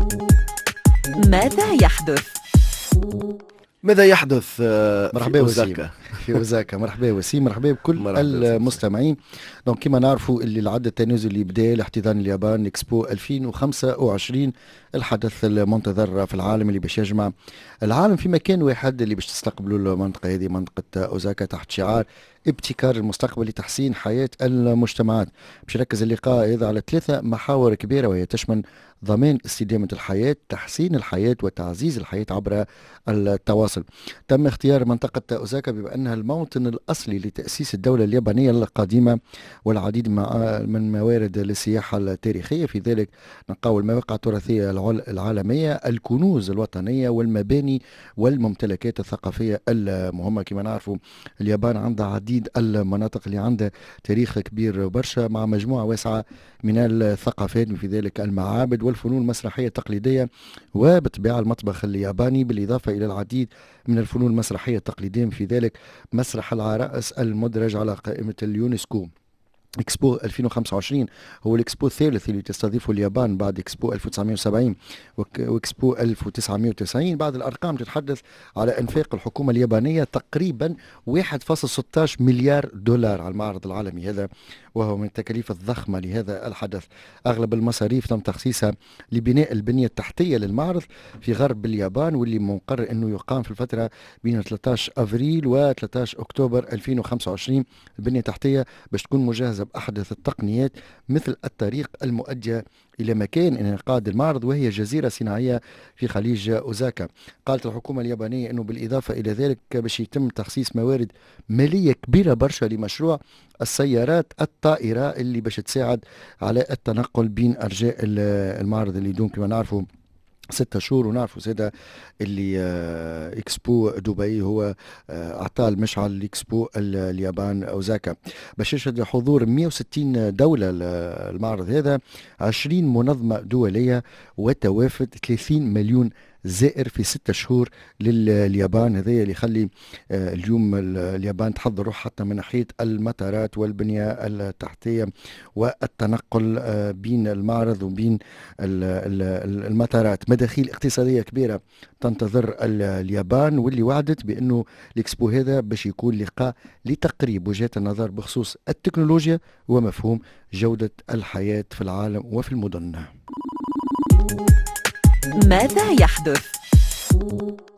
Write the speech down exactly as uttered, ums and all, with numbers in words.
ماذا يحدث؟ ماذا يحدث مرحبا وسيم في اوزاكا. مرحبا وسيم، مرحبا بكل مرحبا المستمعين. دونك كما نعرفوا اللي العد التنازلي بدا لاحتضان اليابان اكسبو ألفين وخمسة وعشرين، الحدث المنتظر في العالم اللي باش يجمع العالم في مكان واحد، اللي باش تستقبلوا المنطقه هذه منطقه اوزاكا تحت شعار ابتكار المستقبل لتحسين حياه المجتمعات. باش يركز اللقاء هذا على ثلاثه محاور كبيره، وهي تشمل ضمان استدامه الحياه، تحسين الحياه، وتعزيز الحياه عبر التواصل. تم اختيار منطقه اوزاكا بما انها الموطن الاصلي لتاسيس الدوله اليابانيه القديمه، والعديد من موارد السياحه التاريخيه، في ذلك نلقاو المواقع التراثيه العالميه، الكنوز الوطنيه، والمباني والممتلكات الثقافيه المهمه. كما نعرفوا اليابان عندها عديد المناطق اللي عندها تاريخ كبير برشا، مع مجموعه واسعه من الثقافات، في ذلك المعابد والفنون المسرحيه التقليديه، وبالطبيعه المطبخ الياباني، بالاضافه الى العديد من الفنون المسرحيه التقليديه، في ذلك مسرح العرائس المدرج على قائمه اليونسكو. اكسبو ألفين وخمسة وعشرين هو الاكسبو الثالث اللي تستضيفه اليابان بعد اكسبو ألف وتسعمائة وسبعين واكسبو ألف وتسعمائة وتسعين. بعض الارقام تتحدث على انفاق الحكومه اليابانيه تقريبا واحد فاصلة ستة عشر مليار دولار على المعرض العالمي هذا، وهو من التكاليف الضخمه لهذا الحدث. اغلب المصاريف تم تخصيصها لبناء البنيه التحتيه للمعرض في غرب اليابان، واللي مقرر انه يقام في الفتره بين ثلاثة عشر افريل و ثلاثة عشر اكتوبر ألفين وخمسة وعشرين. البنيه التحتيه باش تكون مجهزه بأحدث التقنيات، مثل الطريق المؤدية إلى مكان انعقاد المعرض، وهي جزيرة صناعية في خليج أوزاكا. قالت الحكومة اليابانية أنه بالإضافة إلى ذلك باش يتم تخصيص موارد مالية كبيرة برشا لمشروع السيارات الطائرة، اللي باش تساعد على التنقل بين أرجاء المعرض اللي يدوم كما نعرفوا ستة شهور. ونعرفوا سيدا اللي آه اكسبو دبي هو آه اعطى المشعل لاكسبو اليابان اوزاكا، باش يشهد حضور مئة وستين دولة المعرض هذا، عشرين منظمة دولية، وتوافد ثلاثين مليون زائر في ستة شهور لليابان. هذا اللي يخلي آه اليوم اليابان تحضر روح حتى من ناحية المطارات والبنية التحتية والتنقل آه بين المعرض وبين المطارات. مداخيل اقتصادية كبيرة تنتظر اليابان، واللي وعدت بأنه الاكسبو هذا باش يكون لقاء لتقريب وجهات النظر بخصوص التكنولوجيا ومفهوم جودة الحياة في العالم وفي المدن. ماذا يحدث؟